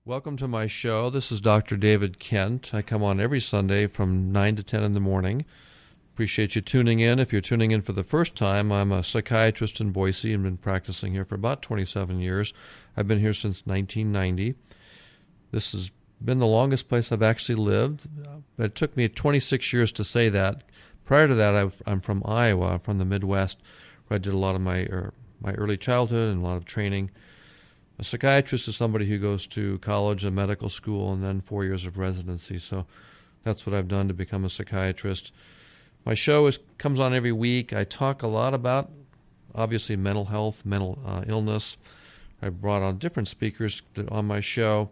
Welcome to my show. This is Dr. David Kent. I come on every Sunday from 9 to 10 in the morning. Appreciate you tuning in. If you're tuning in for the first time, I'm a psychiatrist in Boise and been practicing here for about 27 years. I've been here since 1990. This has been the longest place I've actually lived, but it took me 26 years to say that. Prior to that, I'm from Iowa, from the Midwest, where I did a lot of my early childhood and a lot of training. A psychiatrist is somebody who goes to college and medical school and then 4 years of residency. So that's what I've done to become a psychiatrist. My show comes on every week. I talk a lot about, obviously, mental health, mental illness. I've brought on different speakers on my show.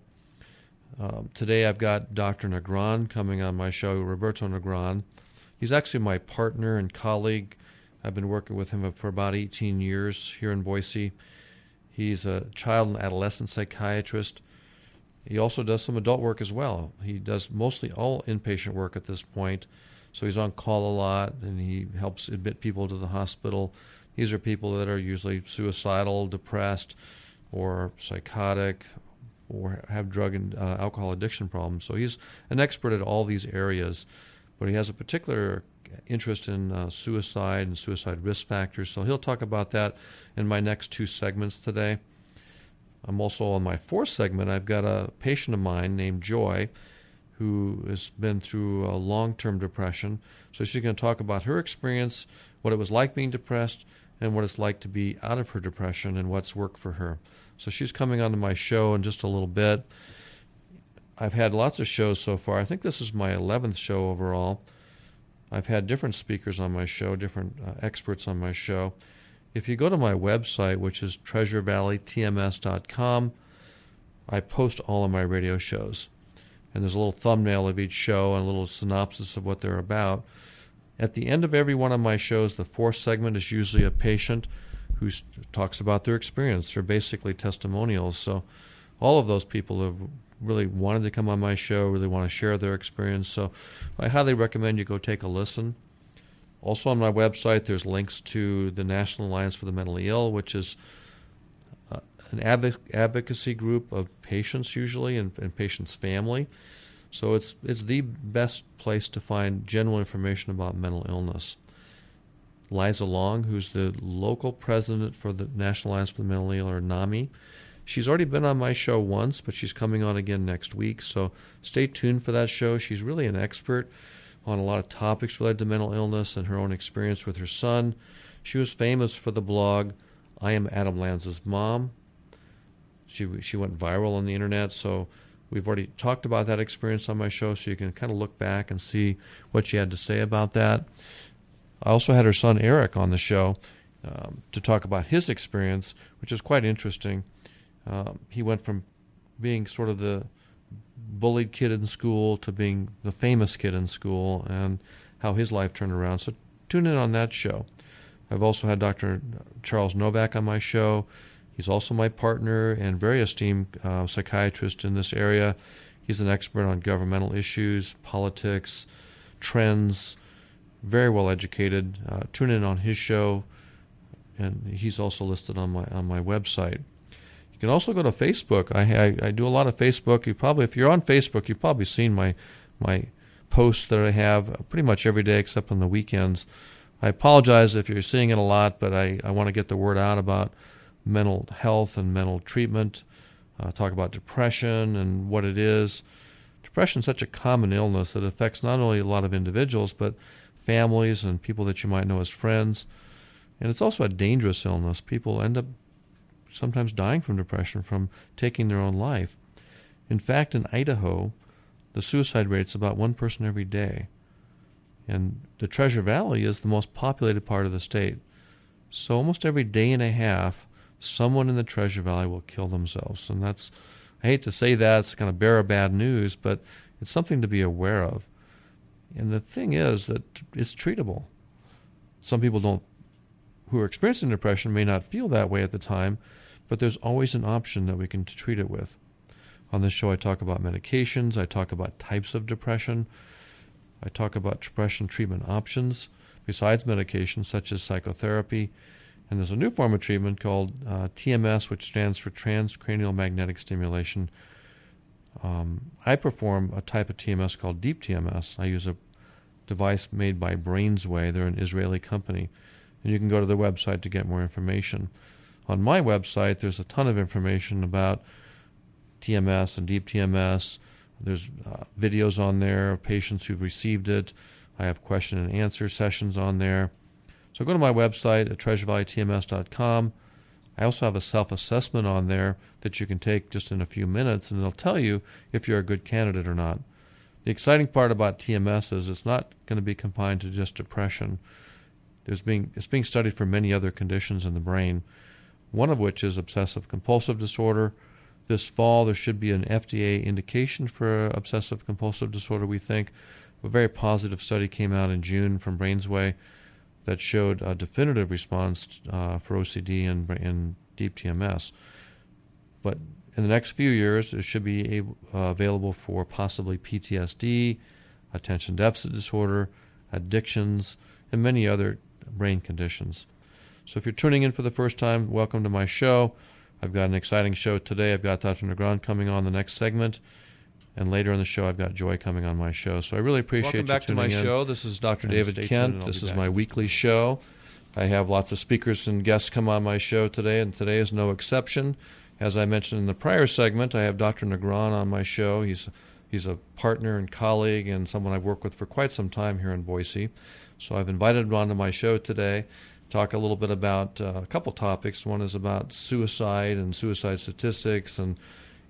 Today I've got Dr. Negron coming on my show, Roberto Negron. He's actually my partner and colleague. I've been working with him for about 18 years here in Boise. He's a child and adolescent psychiatrist. He also does some adult work as well. He does mostly all inpatient work at this point. So he's on call a lot, and he helps admit people to the hospital. These are people that are usually suicidal, depressed, or psychotic, or have drug and alcohol addiction problems. So he's an expert at all these areas, but he has a particular interest in suicide and suicide risk factors. So he'll talk about that in my next two segments today. I'm also on my fourth segment. I've got a patient of mine named Joy who has been through a long-term depression. So she's going to talk about her experience, what it was like being depressed, and what it's like to be out of her depression and what's worked for her. So she's coming onto my show in just a little bit. I've had lots of shows so far. I think this is my 11th show overall. I've had different speakers on my show, different experts on my show. If you go to my website, which is treasurevalleytms.com, I post all of my radio shows. And there's a little thumbnail of each show and a little synopsis of what they're about. At the end of every one of my shows, the fourth segment is usually a patient who talks about their experience. They're basically testimonials. So all of those people have really wanted to come on my show, really want to share their experience. So I highly recommend you go take a listen. Also on my website, there's links to the National Alliance for the Mentally Ill, which is an advocacy group of patients usually and patients' family. So it's the best place to find general information about mental illness. Liza Long, who's the local president for the National Alliance for the Mentally Ill, or NAMI, she's already been on my show once, but she's coming on again next week. So stay tuned for that show. She's really an expert on a lot of topics related to mental illness and her own experience with her son. She was famous for the blog, I Am Adam Lanza's Mom. She went viral on the internet, so we've already talked about that experience on my show, so you can kind of look back and see what she had to say about that. I also had her son Eric on the show to talk about his experience, which is quite interesting. He went from being sort of the bullied kid in school to being the famous kid in school, and how his life turned around. So tune in on that show. I've also had Dr. Charles Novak on my show. He's also my partner and very esteemed psychiatrist in this area. He's an expert on governmental issues, politics, trends, very well educated. Tune in on his show, and he's also listed on my website. You can also go to Facebook. I do a lot of Facebook. If you're on Facebook, you've probably seen my posts that I have pretty much every day except on the weekends. I apologize if you're seeing it a lot, but I want to get the word out about mental health and mental treatment, talk about depression and what it is. Depression is such a common illness that affects not only a lot of individuals, but families and people that you might know as friends. And it's also a dangerous illness. People end up sometimes dying from depression, from taking their own life. In fact, in Idaho, the suicide rate is about one person every day. And the Treasure Valley is the most populated part of the state. So almost every day and a half, someone in the Treasure Valley will kill themselves. And that's, I hate to say that, it's kind of bearer of bad news, but it's something to be aware of. And the thing is that it's treatable. Some people who are experiencing depression may not feel that way at the time, but there's always an option that we can treat it with. On this show, I talk about medications, I talk about types of depression, I talk about depression treatment options besides medication, such as psychotherapy. And there's a new form of treatment called TMS, which stands for transcranial magnetic stimulation, I perform a type of TMS called Deep TMS. I use a device made by Brainsway. They're an Israeli company. And you can go to their website to get more information. On my website, there's a ton of information about TMS and Deep TMS. There's videos on there of patients who've received it. I have question and answer sessions on there. So go to my website at treasurevalleystms.com. I also have a self-assessment on there that you can take just in a few minutes, and it'll tell you if you're a good candidate or not. The exciting part about TMS is it's not going to be confined to just depression. It's being studied for many other conditions in the brain, one of which is obsessive-compulsive disorder. This fall, there should be an FDA indication for obsessive-compulsive disorder, we think. A very positive study came out in June from Brainsway that showed a definitive response for OCD and Deep TMS. But in the next few years, it should be available for possibly PTSD, attention deficit disorder, addictions, and many other brain conditions. So if you're tuning in for the first time, welcome to my show. I've got an exciting show today. I've got Dr. Negron coming on the next segment. And later in the show, I've got Joy coming on my show. So I really appreciate you tuning in. Welcome back to my show. This is Dr. David Kent. This is my weekly show. I have lots of speakers and guests come on my show today, and today is no exception. As I mentioned in the prior segment, I have Dr. Negron on my show. He's a partner and colleague and someone I've worked with for quite some time here in Boise. So I've invited him onto my show today to talk a little bit about a couple topics. One is about suicide and suicide statistics and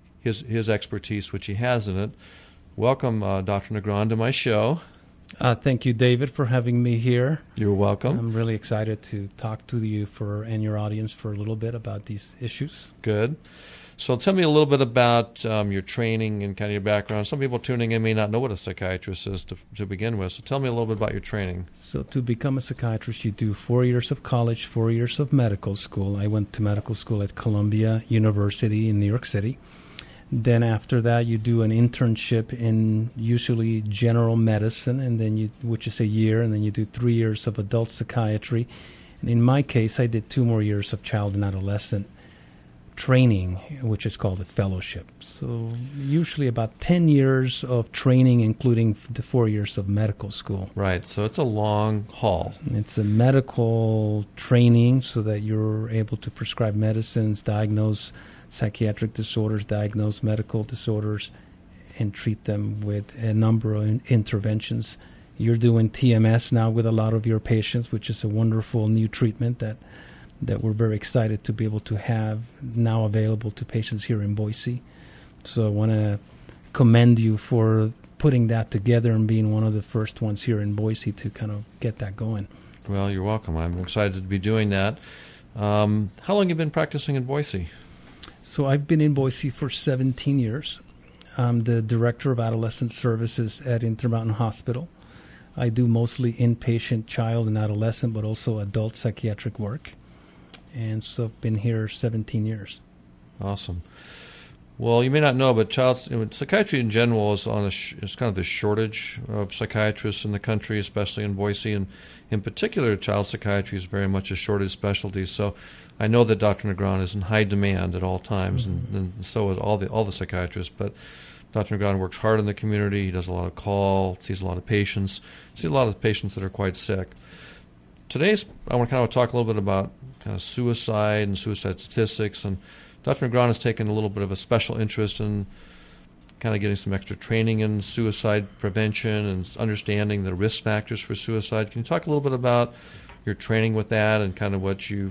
his expertise, which he has in it. Welcome, Dr. Negron, to my show. Thank you, David, for having me here. You're welcome. I'm really excited to talk to you and your audience for a little bit about these issues. Good. So tell me a little bit about your training and kind of your background. Some people tuning in may not know what a psychiatrist is to begin with. So tell me a little bit about your training. So to become a psychiatrist, you do 4 years of college, 4 years of medical school. I went to medical school at Columbia University in New York City. Then after that, you do an internship in usually general medicine, and then which is a year, and then you do 3 years of adult psychiatry. And in my case, I did 2 more years of child and adolescent training, which is called a fellowship. So usually about 10 years of training, including the 4 years of medical school. Right, so it's a long haul. It's a medical training so that you're able to prescribe medicines, diagnose psychiatric disorders, diagnose medical disorders, and treat them with a number of interventions. You're doing TMS now with a lot of your patients, which is a wonderful new treatment that we're very excited to be able to have now available to patients here in Boise. So I want to commend you for putting that together and being one of the first ones here in Boise to kind of get that going. Well, you're welcome. I'm excited to be doing that. How long have you been practicing in Boise? So I've been in Boise for 17 years. I'm the director of adolescent services at Intermountain Hospital. I do mostly inpatient child and adolescent, but also adult psychiatric work. And so I've been here 17 years. Awesome. Well, you may not know, but psychiatry in general is is kind of the shortage of psychiatrists in the country, especially in Boise, and in particular, child psychiatry is very much a shortage specialty. So, I know that Dr. Negron is in high demand at all times, and so is all the psychiatrists. But Dr. Negron works hard in the community. He does a lot of calls, sees a lot of patients, sees a lot of patients that are quite sick. Today, I want to kind of talk a little bit about kind of suicide and suicide statistics, and Dr. Negron has taken a little bit of a special interest in kind of getting some extra training in suicide prevention and understanding the risk factors for suicide. Can you talk a little bit about your training with that and kind of what you've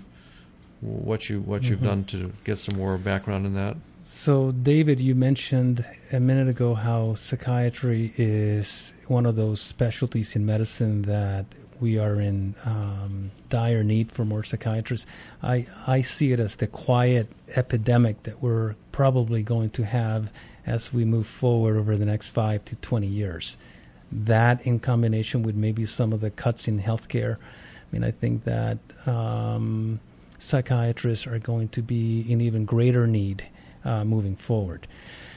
done to get some more background in that? So, David, you mentioned a minute ago how psychiatry is one of those specialties in medicine that we are in dire need for more psychiatrists. I see it as the quiet epidemic that we're probably going to have as we move forward over the next 5 to 20 years. That in combination with maybe some of the cuts in healthcare. I mean, I think that psychiatrists are going to be in even greater need moving forward.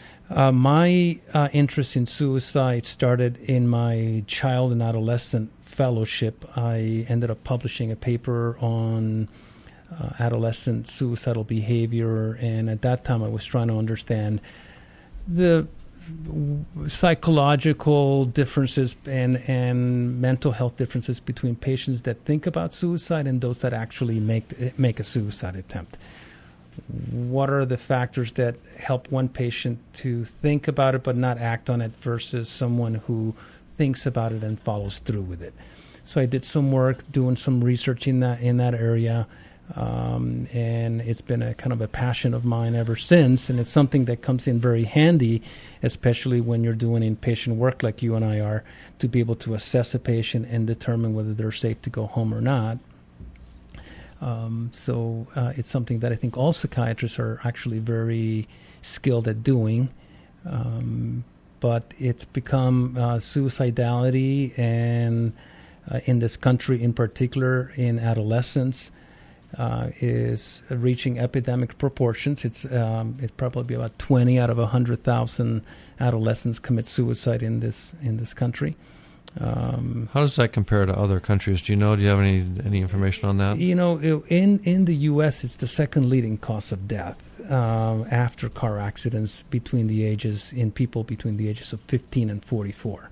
My interest in suicide started in my child and adolescent fellowship. I ended up publishing a paper on adolescent suicidal behavior, and at that time I was trying to understand the psychological differences and mental health differences between patients that think about suicide and those that actually make a suicide attempt. What are the factors that help one patient to think about it but not act on it versus someone who thinks about it and follows through with it? So I did some work doing some research in that area, and it's been a kind of a passion of mine ever since, and it's something that comes in very handy, especially when you're doing inpatient work like you and I are, to be able to assess a patient and determine whether they're safe to go home or not. So it's something that I think all psychiatrists are actually very skilled at doing. But it's become suicidality, and in this country in particular, in adolescence, is reaching epidemic proportions. It's probably about 20 out of 100,000 adolescents commit suicide in this country. How does that compare to other countries? Do you know? Do you have any information on that? You know, in the U.S., it's the second leading cause of death after car accidents in people between the ages of 15 and 44.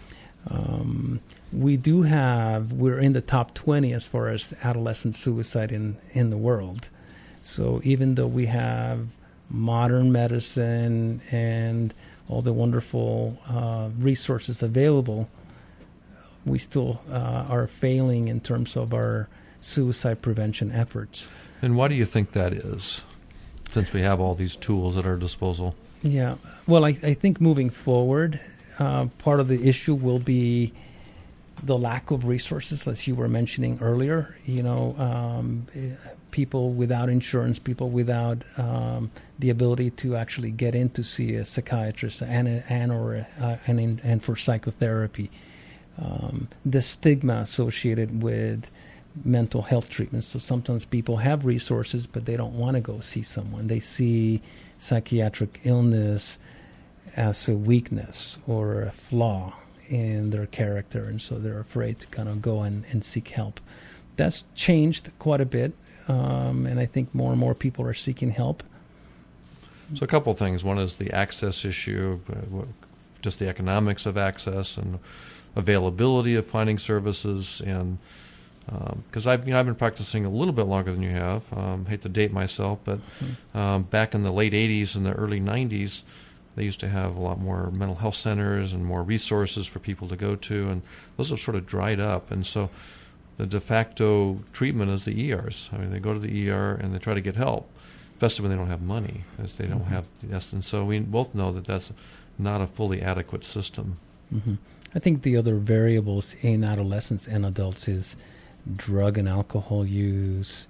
We're in the top 20 as far as adolescent suicide in the world. So even though we have modern medicine and all the wonderful resources available, we still are failing in terms of our suicide prevention efforts. And why do you think that is, since we have all these tools at our disposal? Yeah, well, I think moving forward, part of the issue will be the lack of resources, as you were mentioning earlier. You know, people without insurance, people without the ability to actually get in to see a psychiatrist and for psychotherapy. The stigma associated with mental health treatment. So sometimes people have resources, but they don't want to go see someone. They see psychiatric illness as a weakness or a flaw in their character, and so they're afraid to kind of go and seek help. That's changed quite a bit, and I think more and more people are seeking help. So a couple of things. One is the access issue, just the economics of access and availability of finding services, and because I've been practicing a little bit longer than you have. Hate to date myself, but back in the late 80s and the early 90s, they used to have a lot more mental health centers and more resources for people to go to, and those have sort of dried up. And so the de facto treatment is the ERs. I mean, they go to the ER and they try to get help, especially when they don't have money, as they don't have this. And so we both know that that's not a fully adequate system. Mm-hmm. I think the other variables in adolescents and adults is drug and alcohol use.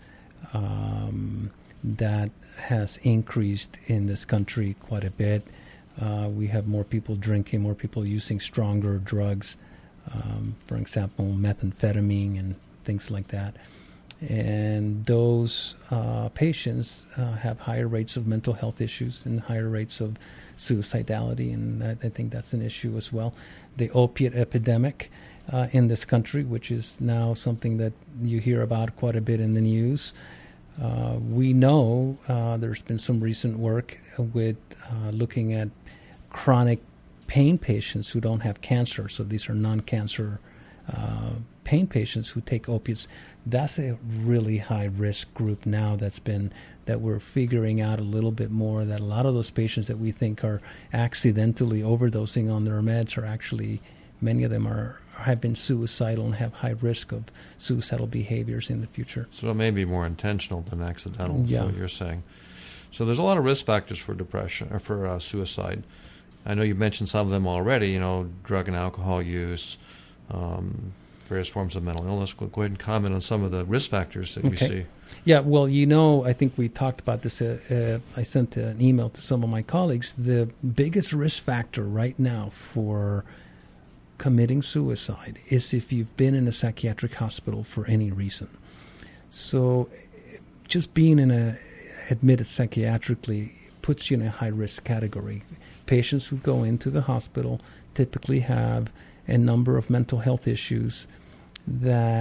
That has increased in this country quite a bit. We have more people drinking, more people using stronger drugs, for example, methamphetamine and things like that. And those patients have higher rates of mental health issues and higher rates of suicidality, and I think that's an issue as well. The opiate epidemic in this country, which is now something that you hear about quite a bit in the news. We know there's been some recent work with looking at chronic pain patients who don't have cancer. So these are non-cancer pain patients who take opiates. That's a really high-risk group now that we're figuring out a little bit more, that a lot of those patients that we think are accidentally overdosing on their meds are actually, many of them have been suicidal and have high risk of suicidal behaviors in the future. So it may be more intentional than accidental, yeah. So you're saying. So there's a lot of risk factors for depression or for suicide. I know you mentioned some of them already, drug and alcohol use, various forms of mental illness. Go ahead and comment on some of the risk factors that you see. Yeah, well, I think we talked about this. I sent an email to some of my colleagues. The biggest risk factor right now for committing suicide is if you've been in a psychiatric hospital for any reason. So just being admitted psychiatrically puts you in a high-risk category. Patients who go into the hospital typically have a number of mental health issues that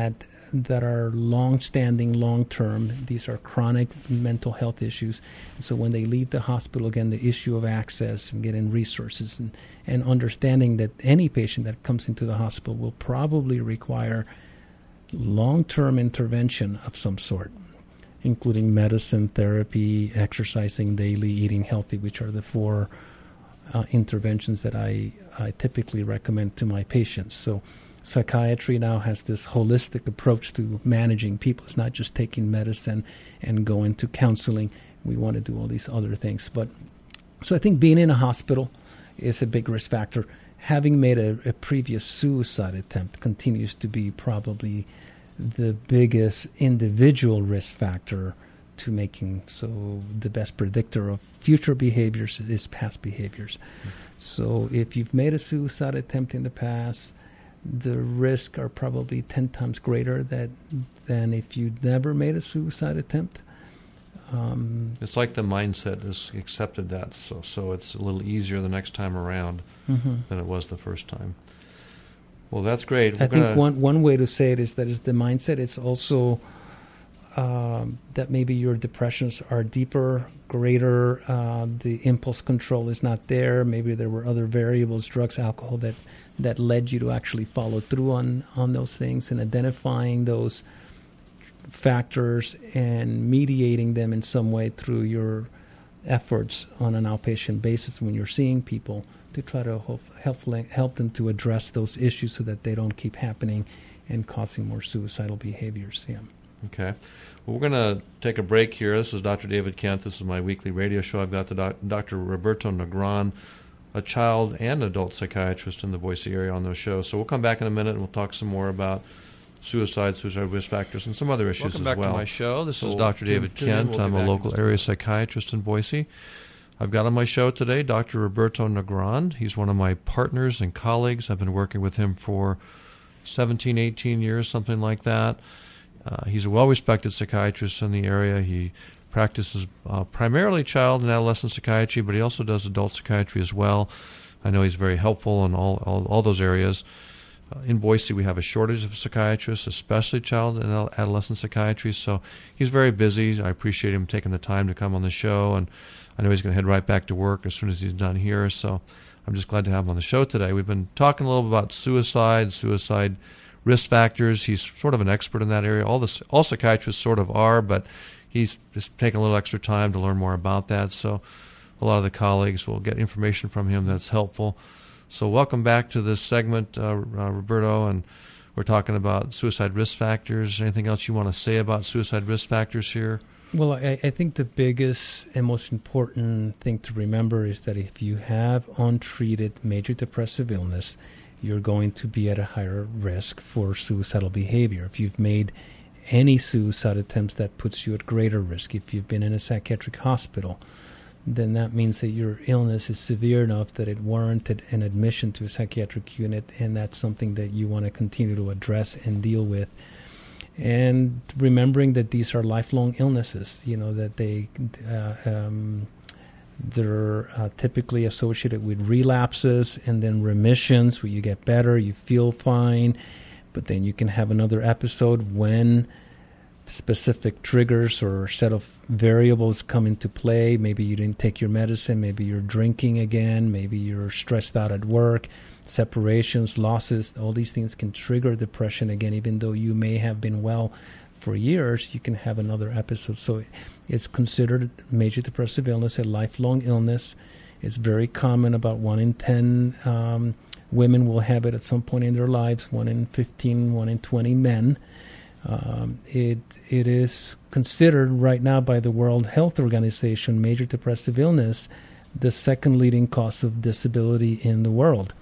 that are long-standing, long-term. These are chronic mental health issues. So when they leave the hospital, again, the issue of access and getting resources and understanding that any patient that comes into the hospital will probably require long-term intervention of some sort, including medicine, therapy, exercising daily, eating healthy, which are the four interventions that I typically recommend to my patients. So psychiatry now has this holistic approach to managing people. It's not just taking medicine and going to counseling. We want to do all these other things. So I think being in a hospital is a big risk factor. Having made a previous suicide attempt continues to be probably the biggest individual risk factor to making. So the best predictor of future behaviors is past behaviors. So if you've made a suicide attempt in the past, the risks are probably 10 times greater than if you'd never made a suicide attempt. It's like the mindset has accepted that, so it's a little easier the next time around than it was the first time. Well, that's great. I think one way to say it is that is the mindset. It's also that maybe your depressions are deeper, greater, the impulse control is not there. Maybe there were other variables, drugs, alcohol, that led you to actually follow through on those things, and identifying those factors and mediating them in some way through your efforts on an outpatient basis when you're seeing people to try to help them to address those issues so that they don't keep happening and causing more suicidal behaviors. Yeah. Okay. Well, we're going to take a break here. This is Dr. David Kent. This is my weekly radio show. I've got Dr. Roberto Negron, a child and adult psychiatrist in the Boise area, on those shows. So we'll come back in a minute and we'll talk some more about suicide risk factors, and some other issues as well. Welcome back to my show. This is Dr. David Kent. I'm a local area psychiatrist in Boise. I've got on my show today Dr. Roberto Negron. He's one of my partners and colleagues. I've been working with him for 17, 18 years, something like that. He's a well-respected psychiatrist in the area. He practices primarily child and adolescent psychiatry, but he also does adult psychiatry as well. I know he's very helpful in all those areas. In Boise, we have a shortage of psychiatrists, especially child and adolescent psychiatry, so he's very busy. I appreciate him taking the time to come on the show, and I know he's going to head right back to work as soon as he's done here, so I'm just glad to have him on the show today. We've been talking a little bit about suicide risk factors. He's sort of an expert in that area. All psychiatrists sort of are, but he's just taking a little extra time to learn more about that, so a lot of the colleagues will get information from him that's helpful. So welcome back to this segment, Roberto, and we're talking about suicide risk factors. Anything else you want to say about suicide risk factors here? Well, I think the biggest and most important thing to remember is that if you have untreated major depressive illness, you're going to be at a higher risk for suicidal behavior. If you've made any suicide attempts, that puts you at greater risk. If you've been in a psychiatric hospital, then that means that your illness is severe enough that it warranted an admission to a psychiatric unit, and that's something that you want to continue to address and deal with. And remembering that these are lifelong illnesses, that they're typically associated with relapses and then remissions where you get better, you feel fine, but then you can have another episode when specific triggers or set of variables come into play. Maybe you didn't take your medicine, maybe you're drinking again, maybe you're stressed out at work, separations, losses, all these things can trigger depression again. Even though you may have been well for years, you can have another episode. So it's considered major depressive illness a lifelong illness. It's very common. About 1 in 10 women will have it at some point in their lives, 1 in 15, 1 in 20 men. It is considered right now by the World Health Organization, major depressive illness, the second leading cause of disability in the world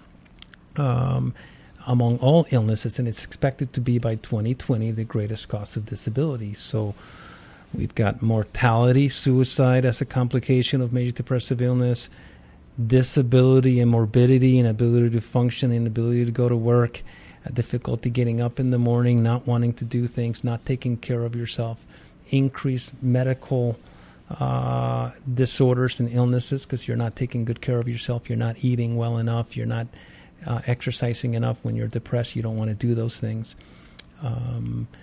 among all illnesses, and it's expected to be by 2020 the greatest cause of disability. So we've got mortality, suicide as a complication of major depressive illness, disability and morbidity, inability to function, inability to go to work, difficulty getting up in the morning, not wanting to do things, not taking care of yourself, increased medical disorders and illnesses because you're not taking good care of yourself, you're not eating well enough, you're not exercising enough. When you're depressed, you don't want to do those things.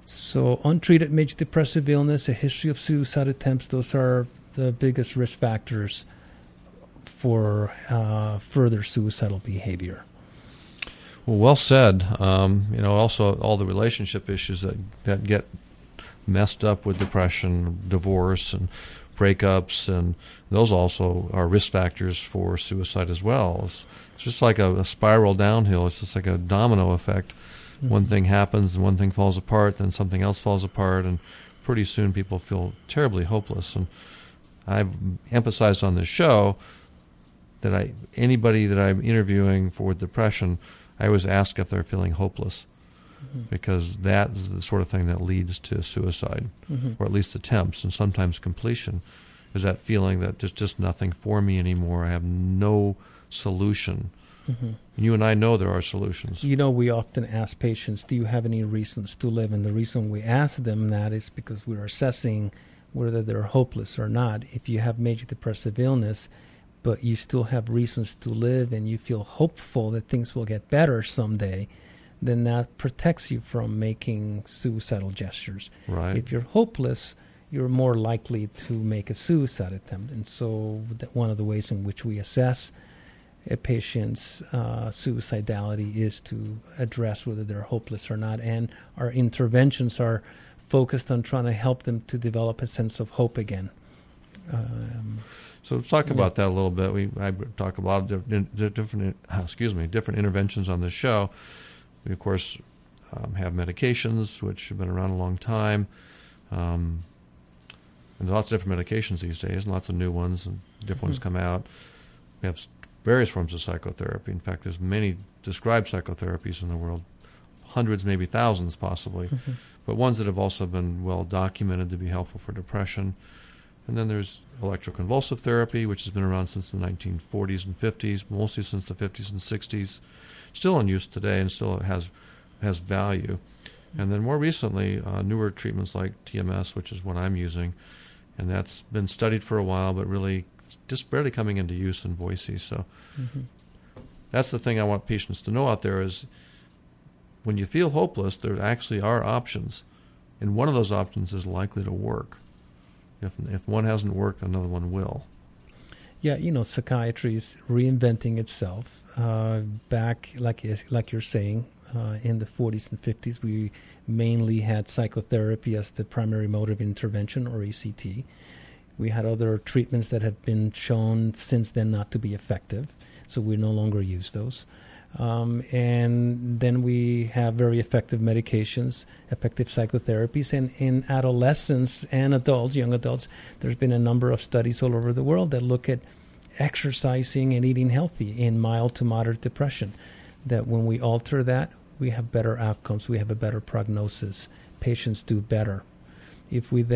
So untreated major depressive illness, a history of suicide attempts, those are the biggest risk factors for further suicidal behavior. Well said. Also all the relationship issues that get messed up with depression, divorce, and breakups, and those also are risk factors for suicide as well. It's just like a spiral downhill. It's just like a domino effect. Mm-hmm. One thing happens and one thing falls apart, then something else falls apart, and pretty soon people feel terribly hopeless. And I've emphasized on this show that anybody that I'm interviewing for depression, I always ask if they're feeling hopeless, mm-hmm. because that is the sort of thing that leads to suicide, mm-hmm. or at least attempts, and sometimes completion, is that feeling that there's just nothing for me anymore. I have no solution. Mm-hmm. And you and I know there are solutions. We often ask patients, do you have any reasons to live? And the reason we ask them that is because we're assessing whether they're hopeless or not. If you have major depressive illness, but you still have reasons to live and you feel hopeful that things will get better someday, then that protects you from making suicidal gestures. Right. If you're hopeless, you're more likely to make a suicide attempt. And so one of the ways in which we assess a patient's suicidality is to address whether they're hopeless or not. And our interventions are focused on trying to help them to develop a sense of hope again. So let's talk about that a little bit. I talk a lot of different interventions on this show. We, of course, have medications, which have been around a long time. And there's lots of different medications these days, and lots of new ones, and different ones come out. We have various forms of psychotherapy. In fact, there's many described psychotherapies in the world, hundreds, maybe thousands possibly, mm-hmm. but ones that have also been well documented to be helpful for depression. And then there's electroconvulsive therapy, which has been around since the 1940s and 50s, mostly since the 50s and 60s, still in use today and still has value. And then more recently, newer treatments like TMS, which is what I'm using, and that's been studied for a while, but really just barely coming into use in Boise. So mm-hmm. that's the thing I want patients to know out there is when you feel hopeless, there actually are options, and one of those options is likely to work. If one hasn't worked, another one will. Yeah, psychiatry is reinventing itself. Back, like you're saying, in the 40s and 50s, we mainly had psychotherapy as the primary mode of intervention, or ECT. We had other treatments that have been shown since then not to be effective, so we no longer use those. And then we have very effective medications, effective psychotherapies. And in adolescents and adults, young adults, there's been a number of studies all over the world that look at exercising and eating healthy in mild to moderate depression, that when we alter that, we have better outcomes, we have a better prognosis, patients do better. If they've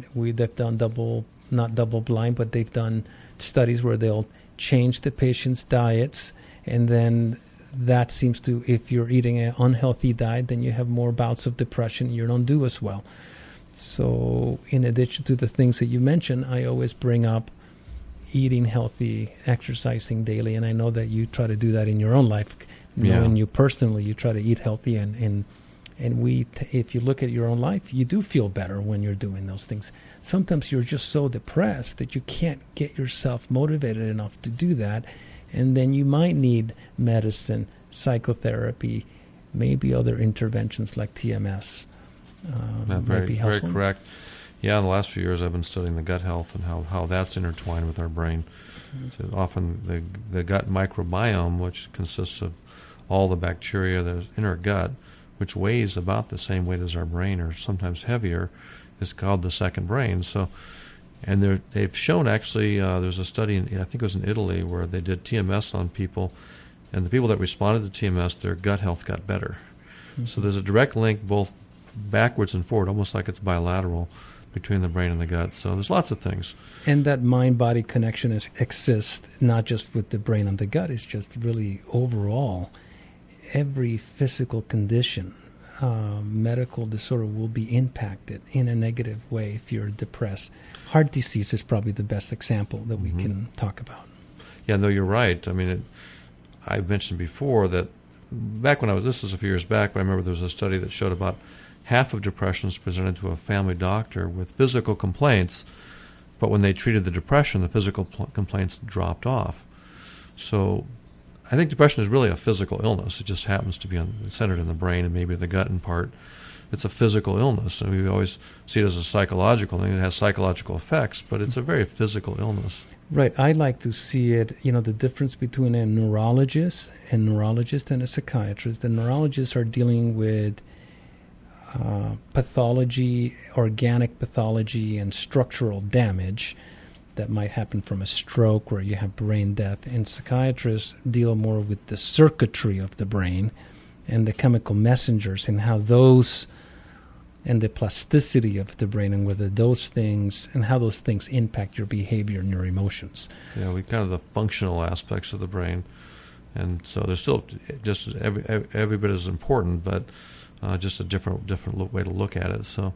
done not double blind, but they've done studies where they'll change the patient's diets, and then that seems to, if you're eating an unhealthy diet, then you have more bouts of depression, you don't do as well. So in addition to the things that you mentioned, I always bring up eating healthy, exercising daily, and I know that you try to do that in your own life. Knowing you personally, you try to eat healthy, and if you look at your own life, you do feel better when you're doing those things. Sometimes you're just so depressed that you can't get yourself motivated enough to do that, and then you might need medicine, psychotherapy, maybe other interventions like TMS. Might be helpful. Very correct. Yeah, in the last few years I've been studying the gut health and how that's intertwined with our brain. Mm-hmm. So often the gut microbiome, which consists of all the bacteria that is in our gut, which weighs about the same weight as our brain or sometimes heavier, is called the second brain. So, and they've shown actually, there's a study, I think it was in Italy, where they did TMS on people, and the people that responded to TMS, their gut health got better. Mm-hmm. So there's a direct link both backwards and forward, almost like it's bilateral, between the brain and the gut. So there's lots of things. And that mind-body connection exists not just with the brain and the gut, it's just really overall. Every physical condition, medical disorder will be impacted in a negative way if you're depressed. Heart disease is probably the best example that we can talk about. Yeah, no, you're right. I mean, I mentioned before that back when this was a few years back, but I remember there was a study that showed about half of depression is presented to a family doctor with physical complaints, but when they treated the depression, the physical complaints dropped off. So I think depression is really a physical illness. It just happens to be centered in the brain and maybe the gut in part. It's a physical illness, and we always see it as a psychological thing. It has psychological effects, but it's a very physical illness. Right. I like to see it, the difference between a neurologist and a psychiatrist. The neurologists are dealing with pathology, organic pathology, and structural damage that might happen from a stroke where you have brain death. And psychiatrists deal more with the circuitry of the brain and the chemical messengers and how those, and the plasticity of the brain, and whether those things, and how those things impact your behavior and your emotions. Yeah, we kind of the functional aspects of the brain. And so they're still just every bit as important, but just a different way to look at it. So,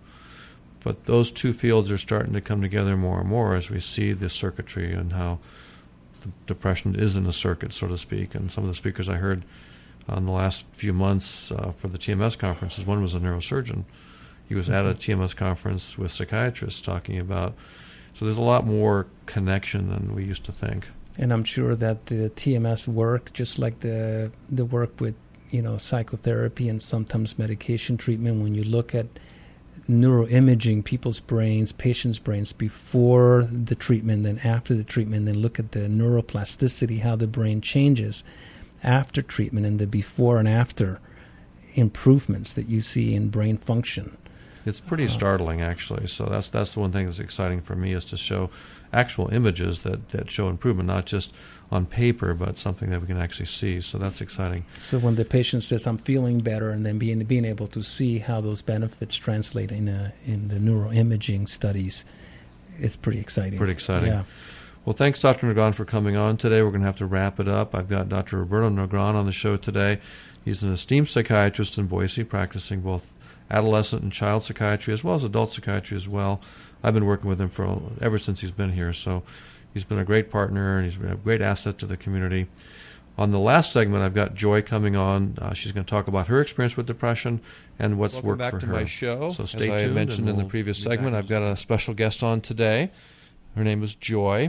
but those two fields are starting to come together more and more as we see the circuitry and how the depression is in a circuit, so to speak. And some of the speakers I heard in the last few months for the TMS conferences, one was a neurosurgeon. He was at a TMS conference with psychiatrists talking about, so there's a lot more connection than we used to think. And I'm sure that the TMS work, just like the work with psychotherapy and sometimes medication treatment, when you look at neuroimaging people's brains, patients' brains before the treatment, then after the treatment, then look at the neuroplasticity, how the brain changes after treatment, and the before and after improvements that you see in brain function. It's pretty startling, actually. So that's the one thing that's exciting for me, is to show actual images that show improvement, not just on paper, but something that we can actually see. So that's exciting. So when the patient says, "I'm feeling better," and then being able to see how those benefits translate in the neuroimaging studies, it's pretty exciting. Pretty exciting. Yeah. Well, thanks, Dr. Negron, for coming on today. We're going to have to wrap it up. I've got Dr. Roberto Negron on the show today. He's an esteemed psychiatrist in Boise, practicing both adolescent and child psychiatry as well as adult psychiatry as well. I've been working with him ever since he's been here, so he's been a great partner and he's been a great asset to the community. On the last segment, I've got Joy coming on. She's going to talk about her experience with depression and what's worked for her. Welcome back to my show. So stay tuned. As I mentioned in the previous segment, I've got a special guest on today. Her name is Joy.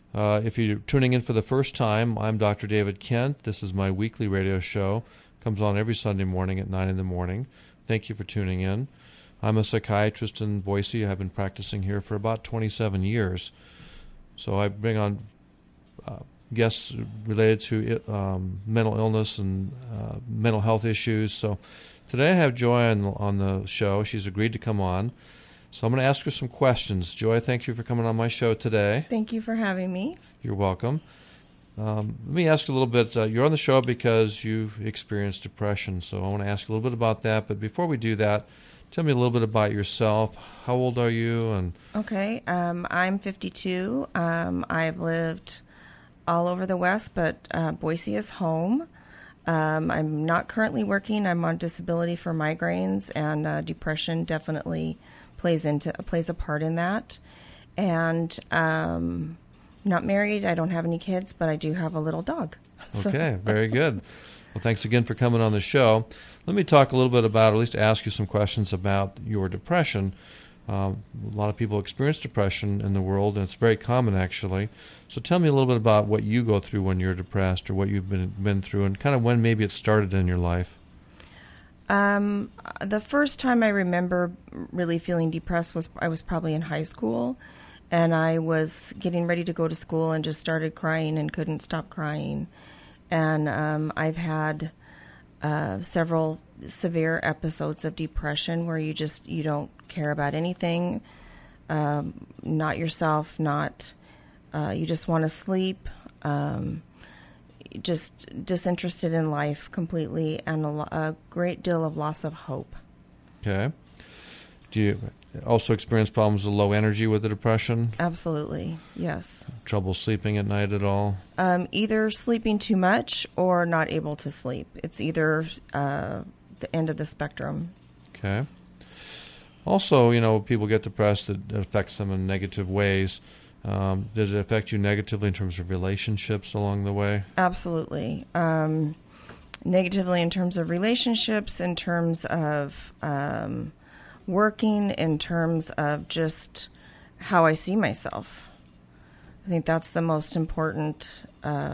If you're tuning in for the first time, I'm Dr. David Kent. This is my weekly radio show. Comes on every Sunday morning at 9 in the morning. Thank you for tuning in. I'm a psychiatrist in Boise. I've been practicing here for about 27 years. So I bring on guests related to mental illness and mental health issues. So today I have Joy on the show. She's agreed to come on. So I'm going to ask her some questions. Joy, thank you for coming on my show today. Thank you for having me. You're welcome. Let me ask you a little bit. You're on the show because you've experienced depression, so I want to ask you a little bit about that. But before we do that, tell me a little bit about yourself. How old are you? Okay, I'm 52. I've lived all over the West, but Boise is home. I'm not currently working. I'm on disability for migraines, and depression definitely plays a part in that. And not married. I don't have any kids, but I do have a little dog. Okay, very good. Well, thanks again for coming on the show. Let me talk a little bit about, or at least ask you some questions about your depression. A lot of people experience depression in the world, and it's very common, actually. So tell me a little bit about what you go through when you're depressed, or what you've been through, and kind of when maybe it started in your life. The first time I remember really feeling depressed I was probably in high school. And I was getting ready to go to school and just started crying and couldn't stop crying. And I've had several severe episodes of depression where you don't care about anything, not yourself, you just want to sleep, just disinterested in life completely, and a great deal of loss of hope. Okay. Do you also experience problems with low energy with the depression? Absolutely, yes. Trouble sleeping at night at all? Either sleeping too much or not able to sleep. It's either the end of the spectrum. Okay. Also, people get depressed. It affects them in negative ways. Does it affect you negatively in terms of relationships along the way? Absolutely. Negatively in terms of relationships, in terms of working in terms of just how I see myself. I think that's the most important.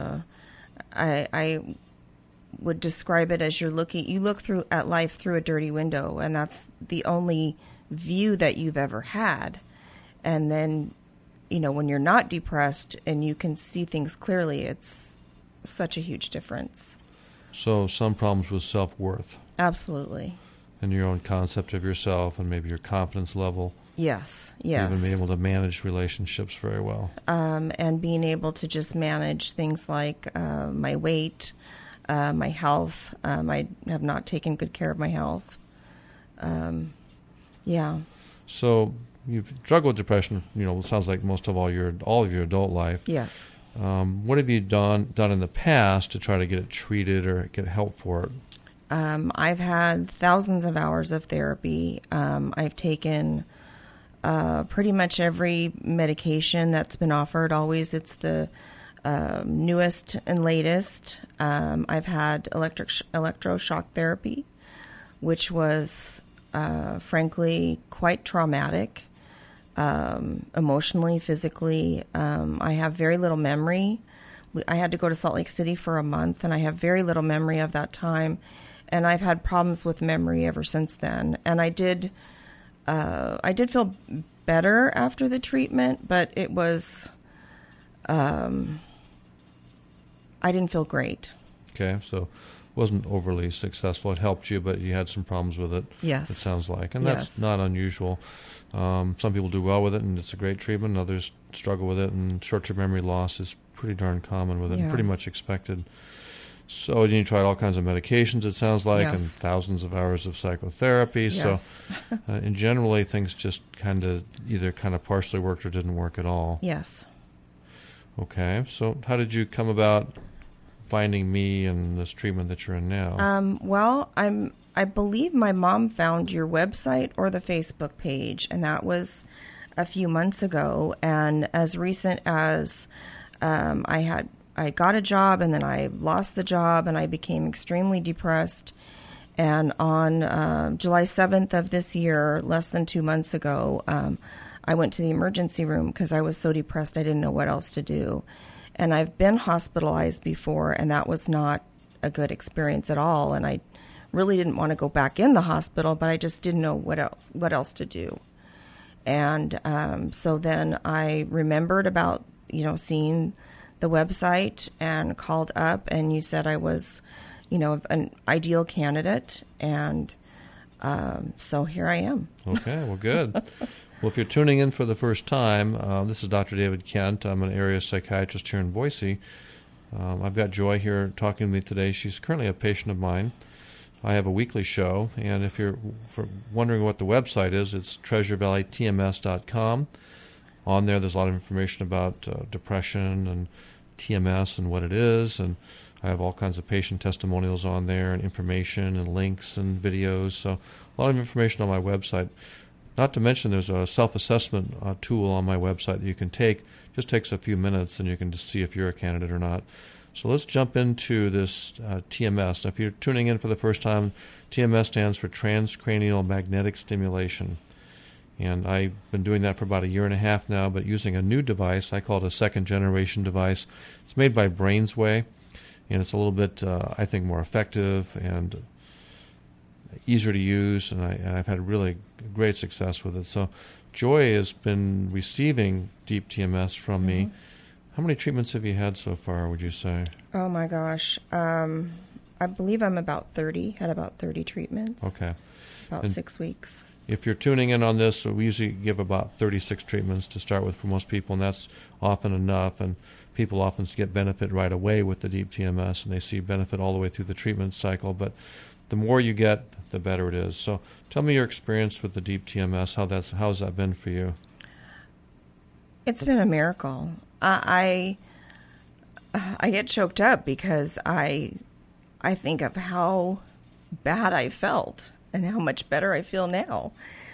I would describe it as you look through at life through a dirty window, and that's the only view that you've ever had. And then, when you're not depressed and you can see things clearly, it's such a huge difference. So some problems with self-worth. Absolutely. And your own concept of yourself and maybe your confidence level. Yes. Even being able to manage relationships very well. And being able to just manage things like my weight, my health. I have not taken good care of my health. Yeah. So you've struggled with depression, it sounds like most of all of your adult life. Yes. What have you done in the past to try to get it treated or get help for it? I've had thousands of hours of therapy. I've taken pretty much every medication that's been offered. Always it's the newest and latest. I've had electroshock therapy, which was frankly quite traumatic, emotionally, physically. I have very little memory. I had to go to Salt Lake City for a month, and I have very little memory of that time. And I've had problems with memory ever since then. And I did feel better after the treatment, but it was, I didn't feel great. Okay, so it wasn't overly successful. It helped you, but you had some problems with it. Yes. It sounds like. And that's not unusual. Some people do well with it, and it's a great treatment. Others struggle with it, and short-term memory loss is pretty darn common with it, and pretty much expected. So you tried all kinds of medications, it sounds like, and thousands of hours of psychotherapy. Yes. So and generally things just either partially worked or didn't work at all. Yes. Okay. So how did you come about finding me and this treatment that you're in now? Well, I believe my mom found your website or the Facebook page, and that was a few months ago. And as recent as I got a job, and then I lost the job, and I became extremely depressed. And on July 7th of this year, less than 2 months ago, I went to the emergency room because I was so depressed I didn't know what else to do. And I've been hospitalized before, and that was not a good experience at all. And I really didn't want to go back in the hospital, but I just didn't know what else to do. And so then I remembered about seeing the website and called up, and you said I was, an ideal candidate, and so here I am. Okay, well, good. Well, if you're tuning in for the first time, this is Dr. David Kent. I'm an area psychiatrist here in Boise. I've got Joy here talking to me today. She's currently a patient of mine. I have a weekly show, and if you're wondering what the website is, it's treasurevalleytms.com. On there's a lot of information about depression and TMS and what it is, and I have all kinds of patient testimonials on there and information and links and videos, so a lot of information on my website. Not to mention there's a self-assessment tool on my website that you can take. It just takes a few minutes, and you can just see if you're a candidate or not. So let's jump into this TMS. Now, if you're tuning in for the first time, TMS stands for transcranial magnetic stimulation. And I've been doing that for about 1.5 years now, but using a new device. I call it a second-generation device. It's made by Brainsway, and it's a little bit, I think, more effective and easier to use, and I've had really great success with it. So Joy has been receiving deep TMS from me. How many treatments have you had so far, would you say? Oh, my gosh. I believe I'm about 30, had about 30 treatments. Okay. About 6 weeks. If you're tuning in on this, we usually give about 36 treatments to start with for most people, and that's often enough. And people often get benefit right away with the deep TMS, and they see benefit all the way through the treatment cycle. But the more you get, the better it is. So tell me your experience with the deep TMS, how has that been for you? It's been a miracle. I get choked up because I think of how bad I felt and how much better I feel now.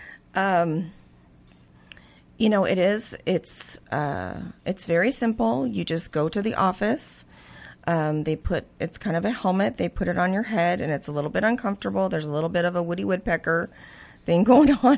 It's very simple. You just go to the office. It's kind of a helmet. They put it on your head, and it's a little bit uncomfortable. There's a little bit of a Woody Woodpecker thing going on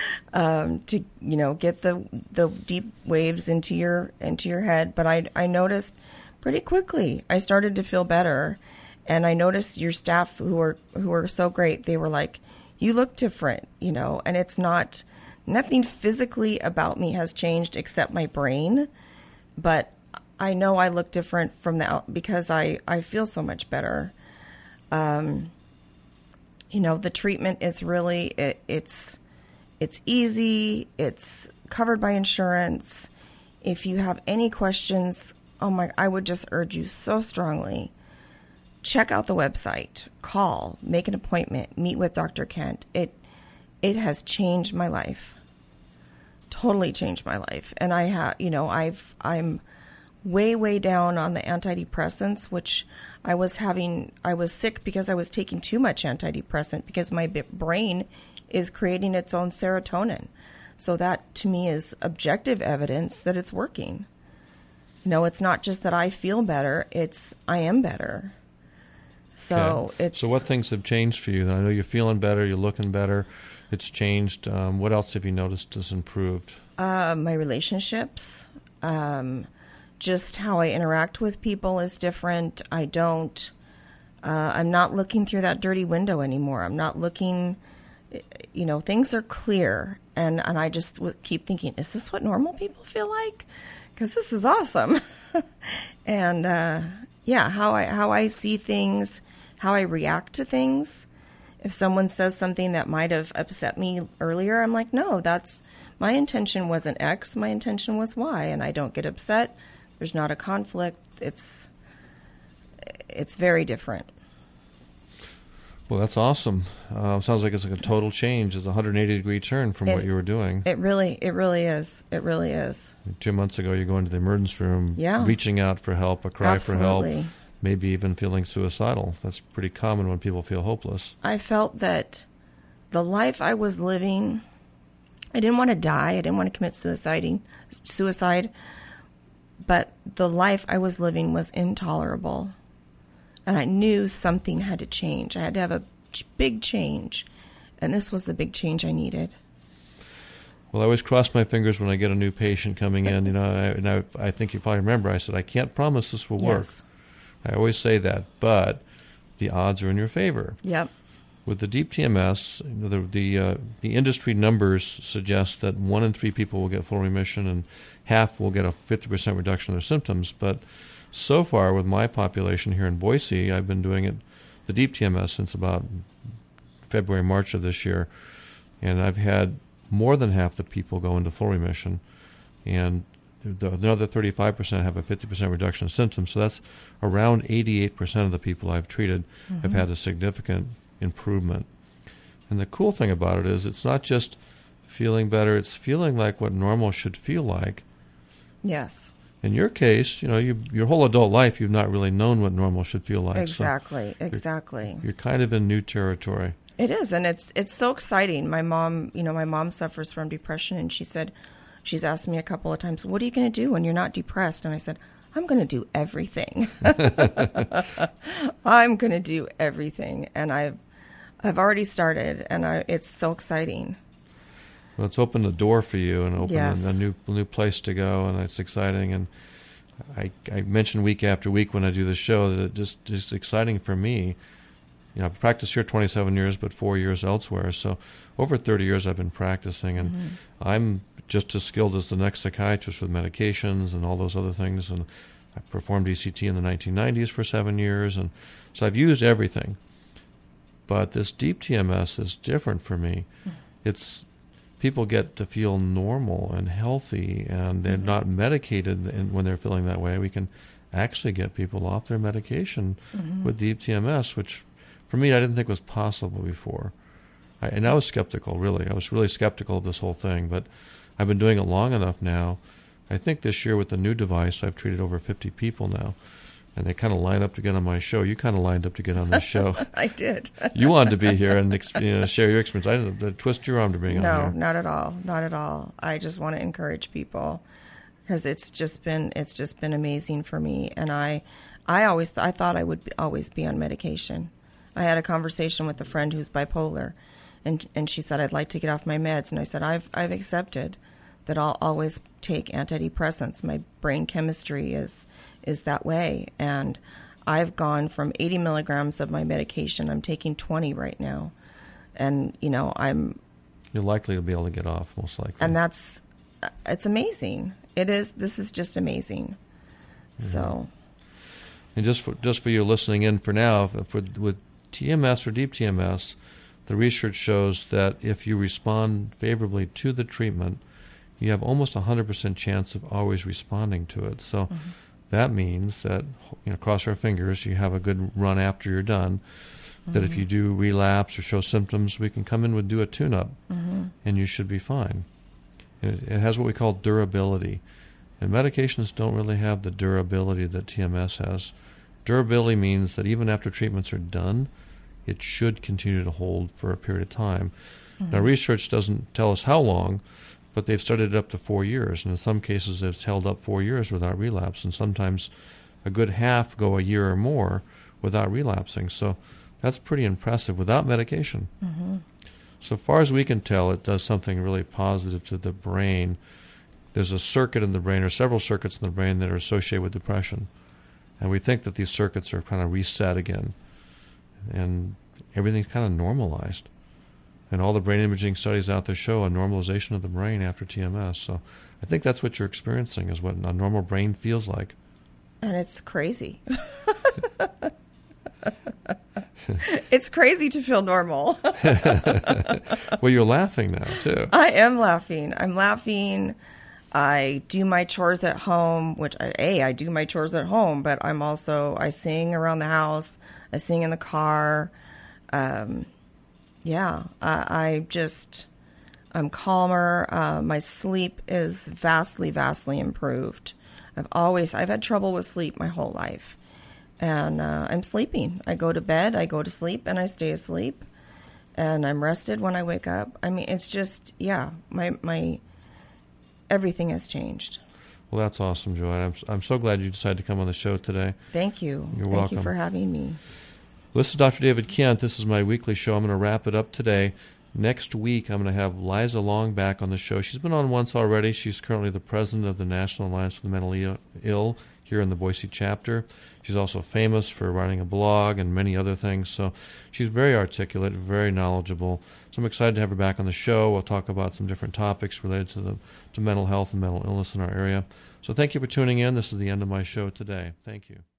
to get the deep waves into your head. But I noticed pretty quickly I started to feel better, and I noticed your staff who are so great. They were like, "You look different," and it's nothing physically about me has changed except my brain, but I know I look different from the out because I feel so much better. The treatment is really it's easy. It's covered by insurance. If you have any questions, I would just urge you so strongly. Check out the website. Call. Make an appointment. Meet with Dr. Kent. It has changed my life. Totally changed my life. And I'm way down on the antidepressants, which I was sick because I was taking too much antidepressant because my brain is creating its own serotonin. So that to me is objective evidence that it's working. It's not just that I feel better, I am better. So So what things have changed for you? I know you're feeling better, you're looking better, it's changed. What else have you noticed has improved? My relationships, just how I interact with people is different. I'm not looking through that dirty window anymore. I'm not looking, things are clear. And I just keep thinking, is this what normal people feel like? Because this is awesome. And how I see things, how I react to things. If someone says something that might have upset me earlier, I'm like, no, my intention wasn't X, my intention was Y, and I don't get upset. There's not a conflict. It's very different. Well, that's awesome. Sounds like it's like a total change. It's a 180-degree turn from what you were doing. It really is. It really is. 2 months ago, you're going to the emergency room, reaching out for help, a cry for help, maybe even feeling suicidal. That's pretty common when people feel hopeless. I felt that the life I was living, I didn't want to die. I didn't want to commit suicide. But the life I was living was intolerable. And I knew something had to change. I had to have a big change. And this was the big change I needed. Well, I always cross my fingers when I get a new patient coming in. I think you probably remember I said, I can't promise this will work. Yes. I always say that, but the odds are in your favor. Yep. With the Deep TMS, the industry numbers suggest that 1 in 3 people will get full remission and half will get a 50% reduction in their symptoms. But so far, with my population here in Boise, I've been doing the Deep TMS since about February, March of this year, and I've had more than half the people go into full remission, and the other 35% have a 50% reduction in symptoms. So that's around 88% of the people I've treated have had a significant improvement. And the cool thing about it is it's not just feeling better, it's feeling like what normal should feel like. Yes. In your case, your whole adult life you've not really known what normal should feel like. Exactly. You're kind of in new territory. It is, and it's so exciting. My mom suffers from depression, and she's asked me a couple of times, what are you going to do when you're not depressed? And I said, I'm going to do everything. I'm going to do everything. And I've already started, and it's so exciting. Well, it's opened a door for you and opened Yes. a new place to go, and it's exciting. And I mention week after week when I do the show that it's just exciting for me. I've practiced here 27 years, but 4 years elsewhere. So over 30 years I've been practicing, and I'm just as skilled as the next psychiatrist with medications and all those other things. And I performed ECT in the 1990s for 7 years, and so I've used everything. But this Deep TMS is different for me. It's people get to feel normal and healthy, and they're not medicated when they're feeling that way. We can actually get people off their medication with Deep TMS, which for me I didn't think was possible before. And I was skeptical, really. I was really skeptical of this whole thing, but I've been doing it long enough now. I think this year with the new device, I've treated over 50 people now, and they kind of line up to get on my show. You kind of lined up to get on this show. I did. You wanted to be here and share your experience. I didn't twist your arm to bring on here. No, not at all. Not at all. I just want to encourage people because it's just been amazing for me. And I thought I would always be on medication. I had a conversation with a friend who's bipolar, And she said, I'd like to get off my meds. And I said, I've accepted that I'll always take antidepressants. My brain chemistry is that way. And I've gone from 80 milligrams of my medication. I'm taking 20 right now. And, You're likely to be able to get off, most likely. And it's amazing. It is. This is just amazing. Mm-hmm. So. And just for you listening in for now, with TMS or deep TMS, the research shows that if you respond favorably to the treatment, you have almost 100% chance of always responding to it. So that means that, cross our fingers, you have a good run after you're done, that if you do relapse or show symptoms, we can come in and do a tune-up, and you should be fine. And it has what we call durability. And medications don't really have the durability that TMS has. Durability means that even after treatments are done, it should continue to hold for a period of time. Now, research doesn't tell us how long, but they've studied it up to 4 years. And in some cases, it's held up 4 years without relapse. And sometimes a good half go a year or more without relapsing. So that's pretty impressive without medication. So far as we can tell, it does something really positive to the brain. There's a circuit in the brain, or several circuits in the brain, that are associated with depression. And we think that these circuits are kind of reset again. And everything's kind of normalized. And all the brain imaging studies out there show a normalization of the brain after TMS. So I think that's what you're experiencing, is what a normal brain feels like. And it's crazy. It's crazy to feel normal. Well, you're laughing now, too. I am laughing. I'm laughing. I do my chores at home, which, I do my chores at home, but I sing around the house. I sing in the car. I'm calmer. My sleep is vastly, vastly improved. I've had trouble with sleep my whole life. And I'm sleeping. I go to bed, I go to sleep, and I stay asleep. And I'm rested when I wake up. I mean, it's just, my everything has changed. Well, that's awesome, Joanne. I'm so glad you decided to come on the show today. Thank you. You're welcome. Thank you for having me. This is Dr. David Kent. This is my weekly show. I'm going to wrap it up today. Next week, I'm going to have Liza Long back on the show. She's been on once already. She's currently the president of the National Alliance for the Mentally Ill here in the Boise chapter. She's also famous for writing a blog and many other things. So she's very articulate, very knowledgeable. So I'm excited to have her back on the show. We'll talk about some different topics related to mental health and mental illness in our area. So thank you for tuning in. This is the end of my show today. Thank you.